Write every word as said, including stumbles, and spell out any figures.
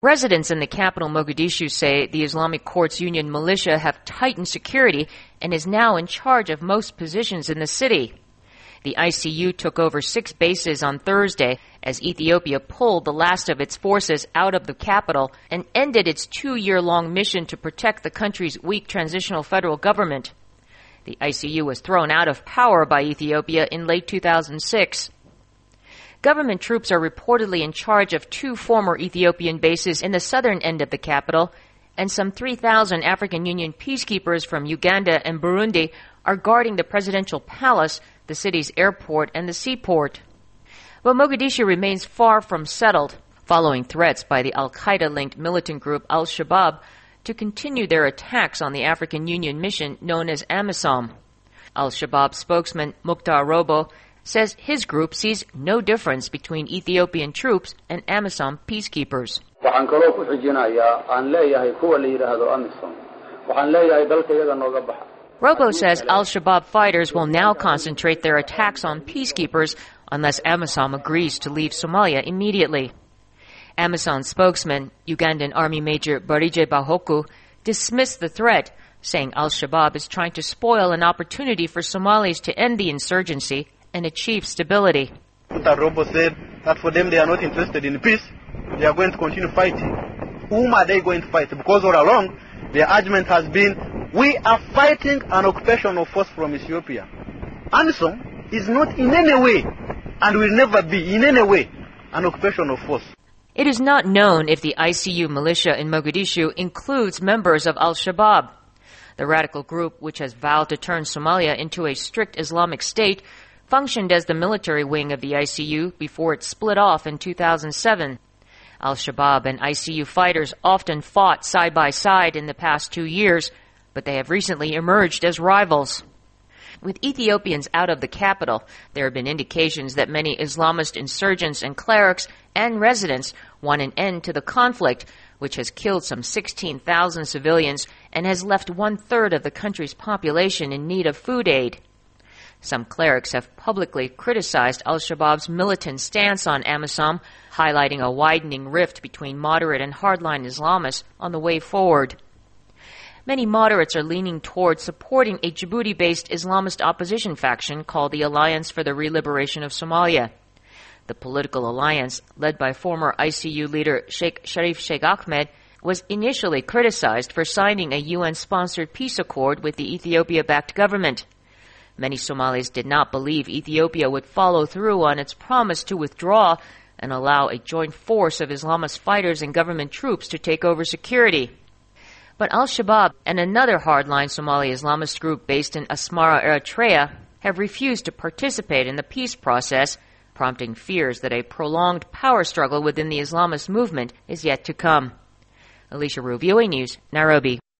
Residents in the capital, Mogadishu, say the Islamic Courts Union militia have tightened security and is now in charge of most positions in the city. The I C U took over six bases on Thursday as Ethiopia pulled the last of its forces out of the capital and ended its two-year-long mission to protect the country's weak transitional federal government. The I C U was thrown out of power by Ethiopia in late two thousand six. Government troops are reportedly in charge of two former Ethiopian bases in the southern end of the capital, and some three thousand African Union peacekeepers from Uganda and Burundi are guarding the presidential palace, the city's airport, and the seaport. But Mogadishu remains far from settled, following threats by the al-Qaeda-linked militant group Al-Shabaab to continue their attacks on the African Union mission known as AMISOM. Al-Shabaab spokesman Mukhtar Robo says his group sees no difference between Ethiopian troops and AMISOM peacekeepers. Robo says Al-Shabaab fighters will now concentrate their attacks on peacekeepers unless AMISOM agrees to leave Somalia immediately. AMISOM spokesman, Ugandan Army Major Barije Bahoku, dismissed the threat, saying Al-Shabaab is trying to spoil an opportunity for Somalis to end the insurgency and achieve stability. Robo said that for them they are not interested in peace, they are going to continue fighting. Whom are they going to fight? Because all along their argument has been, we are fighting an occupational force from Ethiopia. AMISOM is not in any way, and will never be in any way, an occupational force. It is not known if the I C U militia in Mogadishu includes members of Al-Shabaab. The radical group, which has vowed to turn Somalia into a strict Islamic state, functioned as the military wing of the I C U before it split off in two thousand seven. Al-Shabaab and I C U fighters often fought side by side in the past two years, but they have recently emerged as rivals. With Ethiopians out of the capital, there have been indications that many Islamist insurgents and clerics and residents want an end to the conflict, which has killed some sixteen thousand civilians and has left one-third of the country's population in need of food aid. Some clerics have publicly criticized Al-Shabaab's militant stance on AMISOM, highlighting a widening rift between moderate and hardline Islamists on the way forward. Many moderates are leaning towards supporting a Djibouti-based Islamist opposition faction called the Alliance for the Re-Liberation of Somalia. The political alliance, led by former I C U leader Sheikh Sharif Sheikh Ahmed, was initially criticized for signing a U N-sponsored peace accord with the Ethiopia-backed government. Many Somalis did not believe Ethiopia would follow through on its promise to withdraw and allow a joint force of Islamist fighters and government troops to take over security. But Al-Shabaab and another hardline Somali Islamist group based in Asmara, Eritrea, have refused to participate in the peace process, prompting fears that a prolonged power struggle within the Islamist movement is yet to come. Alicia Ru, V O A News, Nairobi.